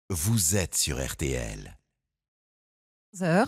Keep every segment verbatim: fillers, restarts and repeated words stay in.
vous êtes sur R T L. Heures.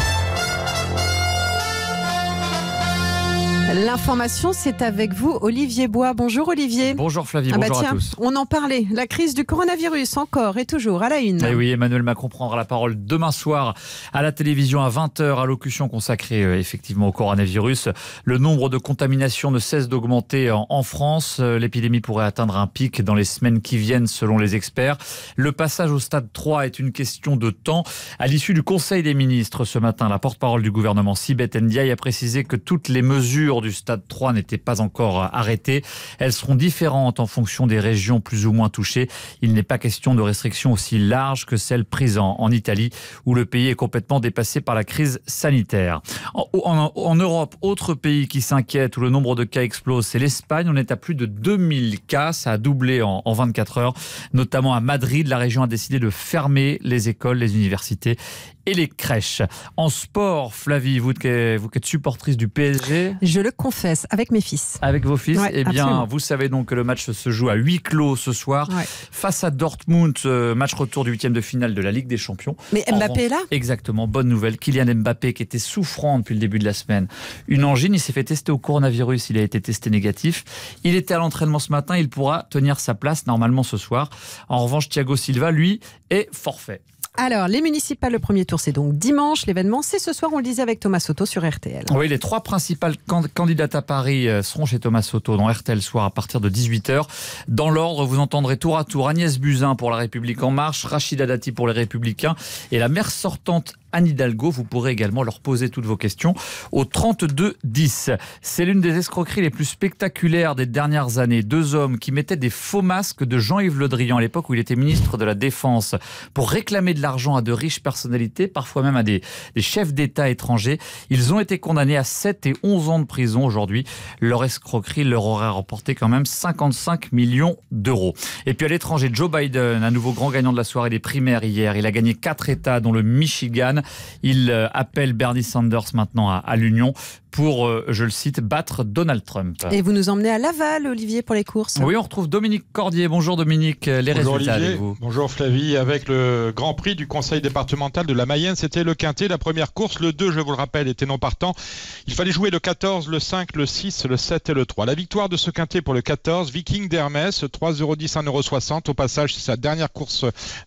L'information, c'est avec vous, Olivier Bois. Bonjour Olivier. Bonjour Flavie, ah bah bonjour tiens, à tous. On en parlait, la crise du coronavirus, encore et toujours à la une. Et oui, Emmanuel Macron prendra la parole demain soir à la télévision à vingt heures, allocution consacrée euh, effectivement au coronavirus. Le nombre de contaminations ne cesse d'augmenter en, en France. L'épidémie pourrait atteindre un pic dans les semaines qui viennent selon les experts. Le passage au stade trois est une question de temps. À l'issue du Conseil des ministres ce matin, la porte-parole du gouvernement, Sibeth Ndiaye, a précisé que toutes les mesures du stade trois n'étaient pas encore arrêtées. Elles seront différentes en fonction des régions plus ou moins touchées. Il n'est pas question de restrictions aussi larges que celles prises en, en Italie, où le pays est complètement dépassé par la crise sanitaire. En, en, en Europe, autre pays qui s'inquiète, où le nombre de cas explose, c'est l'Espagne. On est à plus de deux mille cas, ça a doublé en, en vingt-quatre heures. Notamment à Madrid, la région a décidé de fermer les écoles, les universités et les crèches. En sport, Flavie, vous qui êtes, vous qui êtes supportrice du P S G. Je le confesse, avec mes fils. Avec vos fils, ouais, eh bien, absolument. Vous savez donc que le match se joue à huis clos ce soir, ouais. face à Dortmund, match retour du huitième de finale de la Ligue des Champions. Mais Mbappé est là ? Exactement, bonne nouvelle. Kylian Mbappé, qui était souffrant depuis le début de la semaine. Une angine, il s'est fait tester au coronavirus, il a été testé négatif. Il était à l'entraînement ce matin, il pourra tenir sa place normalement ce soir. En revanche, Thiago Silva, lui, est forfait. Alors, les municipales, le premier tour, c'est donc dimanche. L'événement, c'est ce soir, on le disait avec Thomas Soto sur R T L. Oui, les trois principales can- candidates à Paris seront chez Thomas Soto dans R T L soir à partir de dix-huit heures. Dans l'ordre, vous entendrez tour à tour Agnès Buzyn pour La République En Marche, Rachida Dati pour les Républicains et la maire sortante Anne Hidalgo. Vous pourrez également leur poser toutes vos questions au trente-deux dix. C'est l'une des escroqueries les plus spectaculaires des dernières années. Deux hommes qui mettaient des faux masques de Jean-Yves Le Drian à l'époque où il était ministre de la Défense pour réclamer de l'argent à de riches personnalités, parfois même à des, des chefs d'État étrangers. Ils ont été condamnés à sept et onze ans de prison aujourd'hui. Leur escroquerie leur aurait rapporté quand même cinquante-cinq millions d'euros. Et puis à l'étranger, Joe Biden, un nouveau grand gagnant de la soirée des primaires hier. Il a gagné quatre États dont le Michigan. Il appelle Bernie Sanders maintenant à, à l'Union pour, euh, je le cite, battre Donald Trump. Et vous nous emmenez à Laval, Olivier, pour les courses. Oui, on retrouve Dominique Cordier. Bonjour Dominique, les Bonjour résultats Olivier. avec vous. Bonjour Flavie, avec le Grand Prix du Conseil départemental de la Mayenne, c'était le quintet, la première course, le deux, je vous le rappelle, était non partant. Il fallait jouer le quatorze, le cinq, le six, le sept et le trois. La victoire de ce quintet pour le quatorze, Viking d'Hermès, trois euros dix, un euro soixante. Au passage, c'est sa dernière course,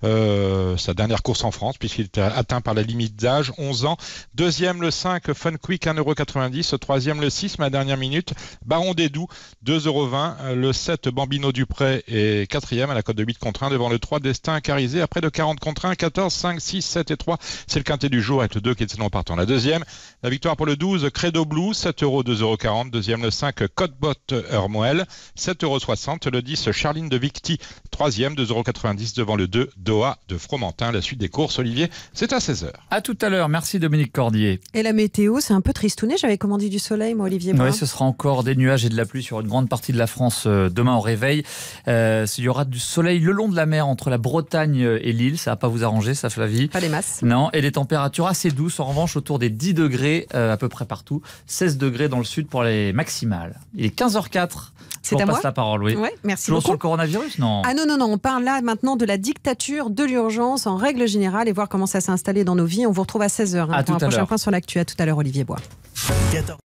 euh, sa dernière course en France, puisqu'il était atteint par la limite d'âge, onze ans. Deuxième, le cinq, Fun Quick, un euro quatre-vingt-dix. Troisième, le six, ma dernière minute, Baron des Doux, deux euros vingt. Le sept, Bambino Dupré est quatrième à la cote de huit contre un devant le trois, Destin Acarisé. Après de quarante contre un, quatorze, cinq, six, sept et trois, c'est le quintet du jour avec le deux qui était non partant. La deuxième, la victoire pour le douze, Credo Blue, sept euros, deux euros quarante. Deuxième, le cinq, Codebot Heurmoel, sept euros soixante. Le dix, Charline de Victy, troisième, deux euros quatre-vingt-dix devant le deux, Doha de Fromentin. La suite des courses, Olivier, c'est à seize heures. À tout à l'heure, merci Dominique Cordier. Et la météo, c'est un peu tristouné. J'avais commandé du soleil, moi, Olivier Bois. Oui, ce sera encore des nuages et de la pluie sur une grande partie de la France euh, demain au réveil. Euh, il y aura du soleil le long de la mer entre la Bretagne et l'île. Ça va pas vous arranger, ça, Flavie? Pas des masses. Non, et des températures assez douces, en revanche, autour des dix degrés euh, à peu près partout. seize degrés dans le sud pour les maximales. Il est quinze heures quatre. C'est on à passe moi la parole, oui. Ouais, merci Toujours beaucoup. sur le coronavirus, non? Ah non, non, non, on parle là maintenant de la dictature de l'urgence en règle générale et voir comment ça s'est installé dans nos vies. On vous retrouve à seize heures hein, À pour tout un à prochain l'heure. point sur l'actu. À tout à l'heure, Olivier Bois.